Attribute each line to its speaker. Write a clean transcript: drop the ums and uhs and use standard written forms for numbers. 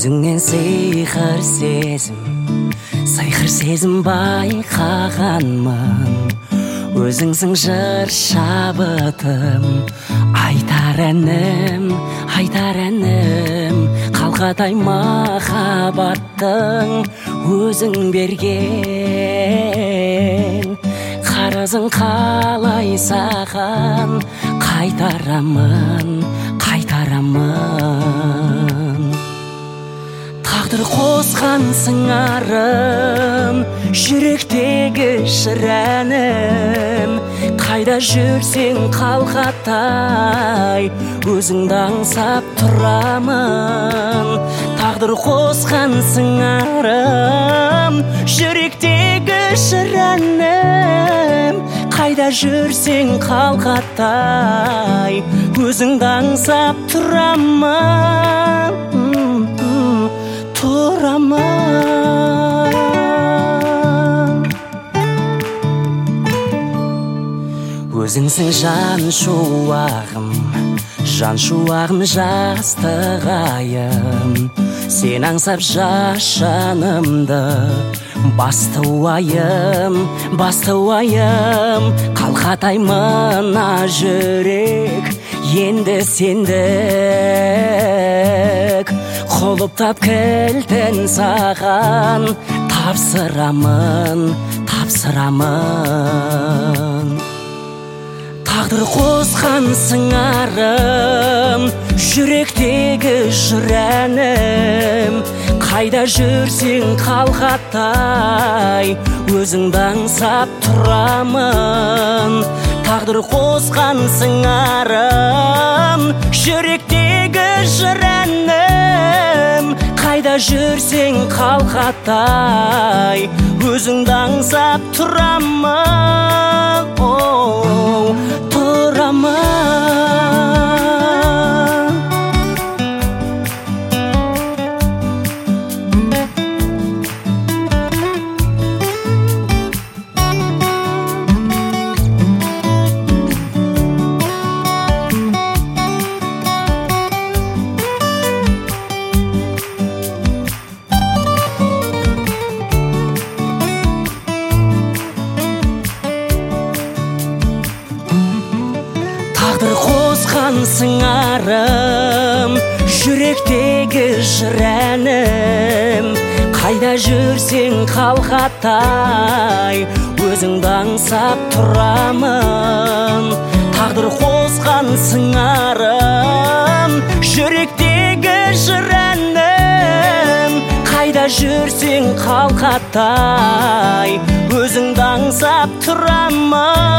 Speaker 1: Өзіңнен сиқыр сезім байқағанмын. Өзіңсің жыр шабытым, айтар әнім, қалқатай махаббаттың өзің берген. Қарызың қалай саған қайтарамын. Тағдыр қосқан сыңарым, жүректегі шірәнім. Қайда жүрсең қалқатай, өзіңді аңсап тұрамын. Тағдыр қосқан сыңарым, жүректегі шірәнім. Қайда жүрсең қалқатай, өзіңді аңсап тұрамын. Өзіңсің жан шуағым, жастық айым. Сен аңсап жас жанымды, басты уайым. Қалқатай мына жүрек енді сендік. Құлыптап кілтін саған тапсырамын. Тағдыр қосқан сыңарым, жүректегі жүрәнім. Қайда жүрсең қалқатай, өзіңді аңсап тұрамын. Тағдыр қосқан сыңарым, жүректегі жүрәнім. Қайда жүрсең қалқатай, өзіңді аңсап тұрамын. Тағдыр қосқан сыңарым, жүректегі жүрәнім. Қайда жүрсең қалқатай, өзіңді аңсап тұрамын. Тағдыр қосқан сыңарым, жүректегі жүрәнім. Қайда жүрсең қалқатай, өзіңді аңсап тұрамын.